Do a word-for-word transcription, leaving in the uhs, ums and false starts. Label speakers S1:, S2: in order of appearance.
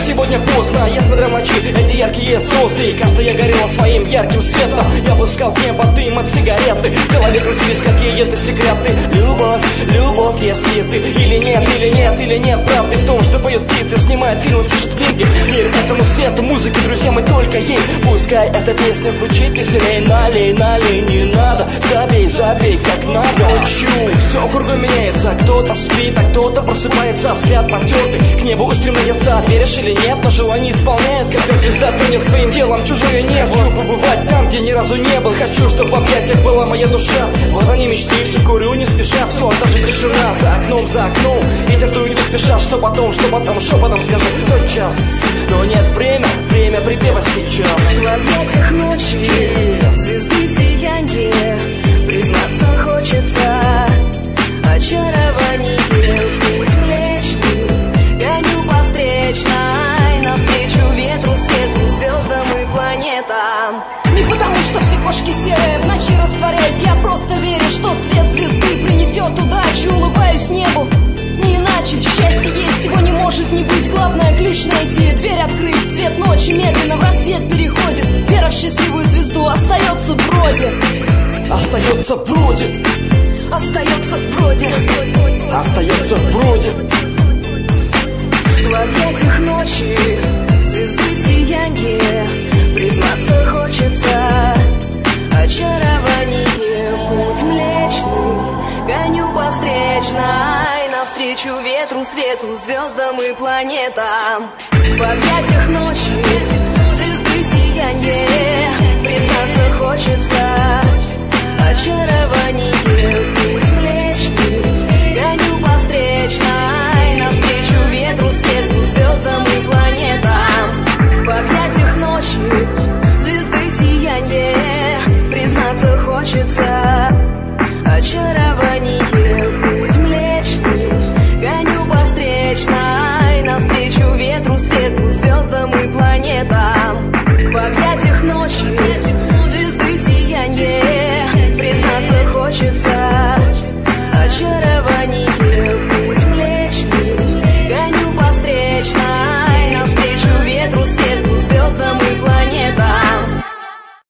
S1: сегодня поздно. Я смотрел ночи, эти яркие звезды, и каждая горела своим ярким светом. Я пускал в небо дым от сигареты, в голове крутились какие-то секреты. Любовь, любовь, если ты или нет, или нет, или нет правды в том, что поют птицы, снимают фильмы, пишут книги. Мир этому свету, музыке, друзья, мы только ей. Пускай эта песня звучит веселей. Налей, налей, не надо, забей, забей, как надо. Ночью все кругом меняется, кто-то спит, а кто-то просыпается. Взгляд потертый, к небу устремляется. Веришь или нет, но желание исполняет. Когда звезда тонет своим телом, чужое небо. Хочу побывать там, где ни разу не был. Хочу, чтобы в объятиях была моя душа. Вот они мечты, все курю не спеша. Все, даже тишина за окном, за окном. Ветер дует не спеша, что потом, что потом, шепотом скажу. Тот час, но нет, время, время припева сейчас.
S2: В объятиях ночи, звезды сияние, признаться хочется. Очарование, путь млечный, гоню по встречной, навстречу ветру, свету, звездам и планетам.
S3: Не потому, что все кошки серые, в ночи растворяюсь. Я просто верю, что свет звезды принесет удачу. Улыбаюсь небу, не иначе. Счастье есть, его не может не быть. Главное ключ найти, дверь открыть. Цвет ночи медленно в рассвет переходит. Вера в счастливую звезду остается вроде.
S1: Остается вроде.
S3: Остается вроде.
S1: Остается вроде.
S2: В объятиях ночи, звезды сияние, признаться хочется. Очарование, путь млечный, гоню по встречной, навстречу ветру, свету, звездам и планетам. В объятиях ночи, звезды сияние, признаться хочется. Очарование, путь млечный, гоню по встречной, навстречу ветру, свету, звездам и планетам. В объятиях ночи, звезды сияние, признаться хочется. Очарование.